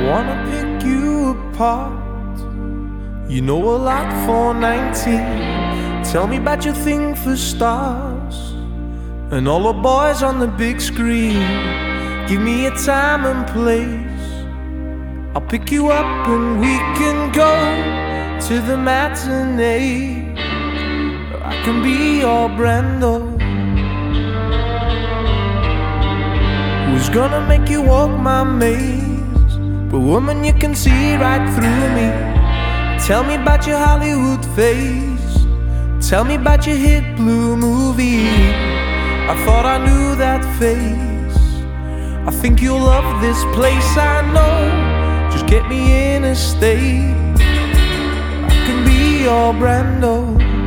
wanna pick you apart. You know a lot for 19. Tell me about your thing for stars and all the boys on the big screen. Give me a time and place. I'll pick you up and we can go to the matinee. I can be your Brando. Who's gonna make you walk my maze? But woman, you can see right through me. Tell me about your Hollywood face. Tell me about your hit blue movie. I thought I knew that face. I think you'll love this place, I know. Just get me in a state. I can be your Brando.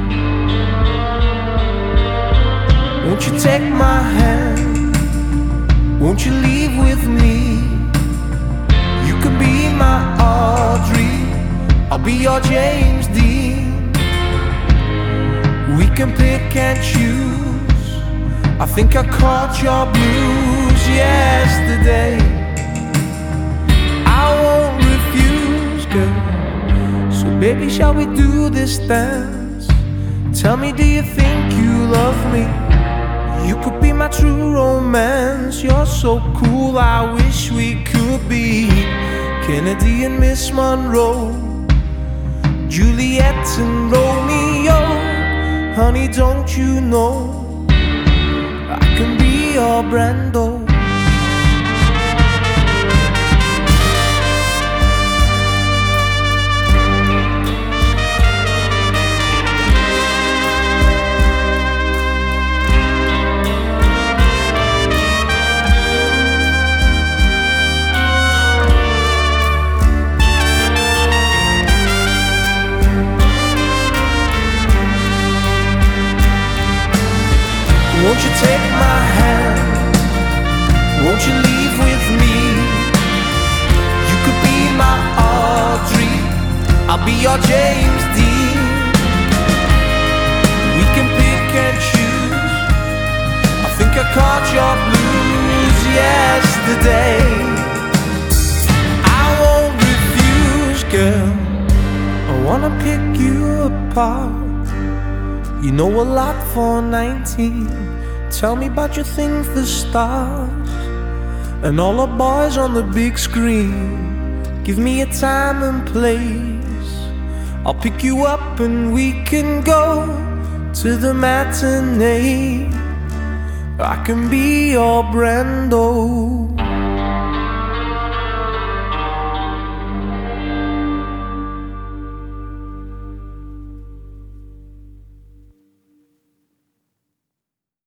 Won't you take my hand? Won't you leave with me? You can be my Audrey, I'll be your James Dean. We can pick and choose. I think I caught your blues yesterday. I won't refuse, girl. So baby, shall we do this dance? Tell me, do you think you love me? You could be my true romance. You're so cool, I wish we could be Kennedy and Miss Monroe, Juliet and Romeo. Honey, don't you know I can be your Brando. Won't you take my hand? Won't you leave with me? You could be my Audrey, I'll be your James Dean. We can pick and choose. I think I caught your blues yesterday. I won't refuse, girl. I wanna pick you apart. You know a lot for 19. Tell me about your thing for stars and all the boys on the big screen. Give me a time and place. I'll pick you up and we can go to the matinee. I can be your Brando.